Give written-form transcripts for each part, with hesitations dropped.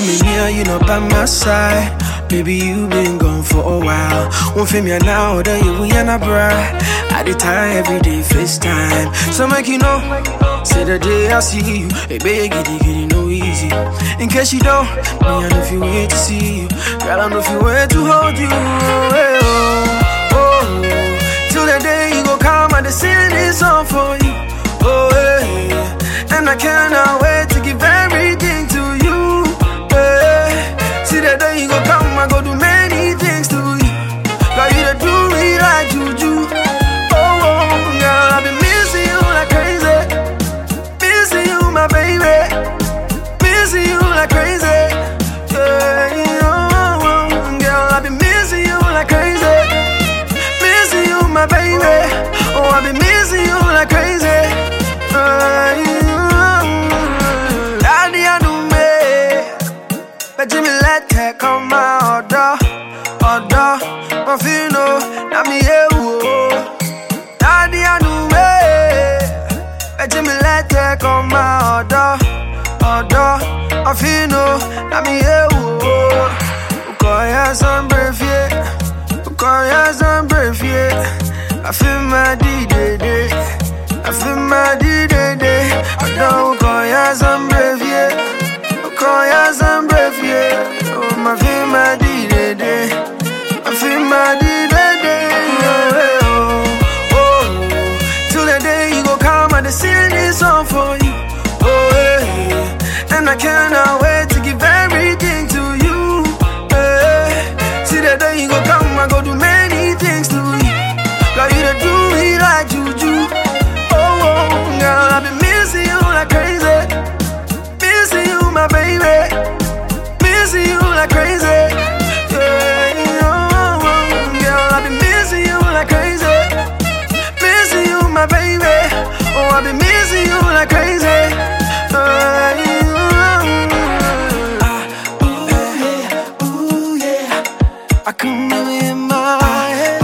me near, you know, by my side. Baby, you been gone for a while. Won't feel me now, that you we and a bra. I did time every day, FaceTime. So make you know, say the day I see you, hey baby, giddy, no easy. In case you don't, me I know if you wait to see you. Girl, I know if you wait to hold you. Hey, till the day you go come and the sing this song for you. Oh, hey, and I cannot wait to give everything to you. Hey, see the day you go come, I go do many things to you. Got you to do me like juju. Oh, girl, I've been missing you like crazy. Missing you, my baby. Missing you like crazy. Yeah, oh, girl, I've been missing you like crazy. Missing you, my baby. Oh, I've been missing you like crazy. Daddy, I do me. But Jimmy, let that come my order. My fino, na me Daddy, I do me. But Jimmy, let that come my order. My fino, na me Ukoya some brave, yeah. Ukoya some brave, yeah. I feel my D-Day. I feel my D-Day. I don't call ya some brave, yeah. Call ya some brave, yeah. Oh, I feel my D-Day. I feel my D-Day. Oh, till the day you go come and sing this song for you. Oh, hey, and I cannot wait to give everything to you. Hey, see the day you go come, I go do many things to you. Got you to do me like juju. Oh, girl, I've been missing you like crazy. Missing you, my baby. Missing you like crazy. Yeah, oh, girl, I've been missing you like crazy. Missing you, my baby. Oh, I've been missing you like crazy. Ooh, yeah. I can never in my head.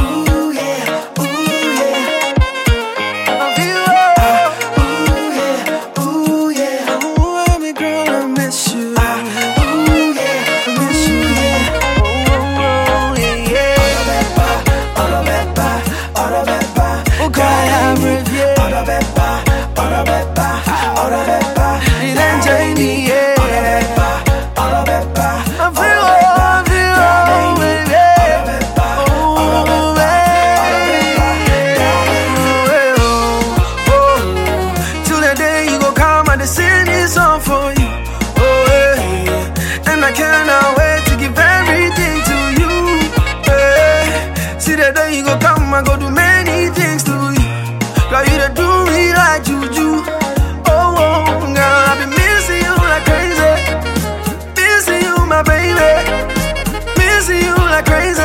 I go do many things to you. Got you to do me like juju. Oh, girl, I've been missing you like crazy. Missing you, my baby. Missing you like crazy.